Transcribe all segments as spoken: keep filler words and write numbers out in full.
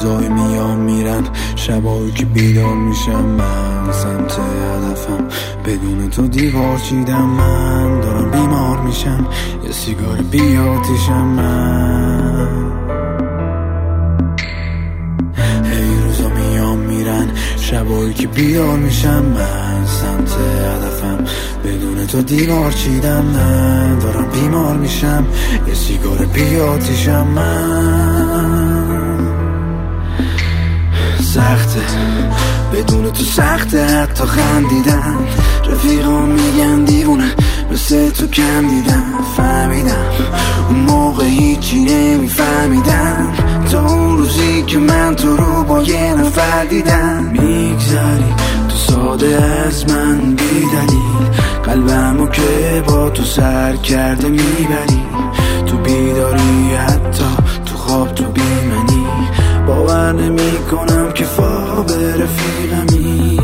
روزای میان میرن، شبایی که بیدار میشم من سمت هدفم. بدون تو دیوار چیدم من، دارم بیمار میشم، یه سیگار بی آتیشم من. هی روزا میان میرن، شبایی که بیدار میشم من سمت هدفم. بدون تو دیوار چیدم من، دارم بیمار میشم، یه سیگار بی آتیشم من. سخته بدون تو، سخته حتی خندیدن. رفیقام میگن دیوونه، مثل تو کم دیدم. فهمیدم اون موقع هیچی نمیفهمیدم، تا اون روزی که من تو رو با یه نفر دیدم. میگذری تو ساده از من بی دلیل، قلبمو که با تو سر کرده میبری. تو بیداری حتی تو خواب تو بیمنی، باور نمی کنم که خواب رفیقمی.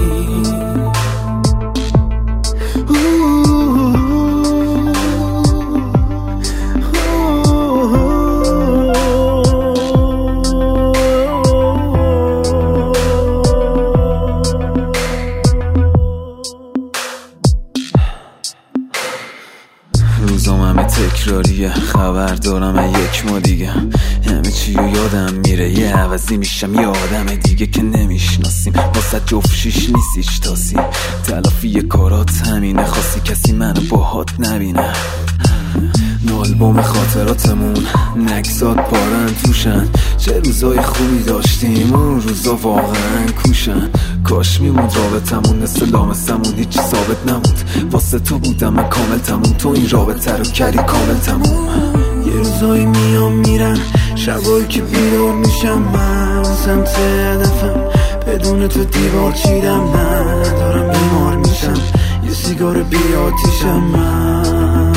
روزام همه تکراریه، خبر دارم یک ما دیگه. همه چی رو یادم میره، یه عوضی میشم یه آدم دیگه که نمیشناسیم. واسه جفت شیش نیست هیچ تاسی، تلافی کارات همینه، خواستی کسی منو باهات نبینه. آلبوم خاطراتمون نکسات پارن توشن، چه روزای خوبی داشتیم اون روزا واقعا کوشن. کاش میموند رابطمون مثل لامسمون، هیچی ثابت نموند. واسه تو بودم من کامل تموم، تو این رابطه رو کردی کامل تموم. یه روزایی میام میرن، شبایی که بیدار میشم من سمت هدفم. بدون تو دیوار چیدم من، دارم بیمار میشم، یه سیگار بی آتیشم من.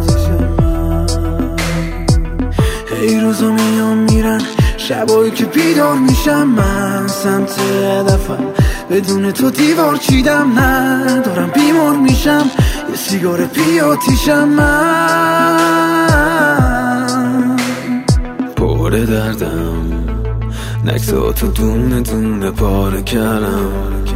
هی روزا میام میرن، شبایی که بیدار میشم من سمت هدفم. بدون تو دیوار چیدم نه، دارم بیمار میشم، یه سیگار بی آتیشم من. پر دردم نکساتو دونه دونه پاره کردم،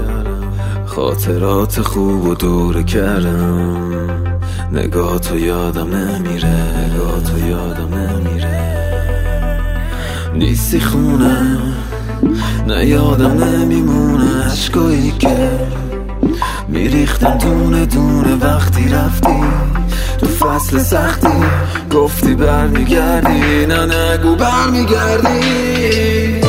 خاطرات خوب و دوره کردم. نگاه تو یادم نمیره، نگاه تو یادم نمیره. نیستی خونه نه یادم نمیمونه، عشقایی که میریختم دونه دونه وقتی رفتی. تو فصل سختی گفتی برمیگردی، نه نگو برمیگردی.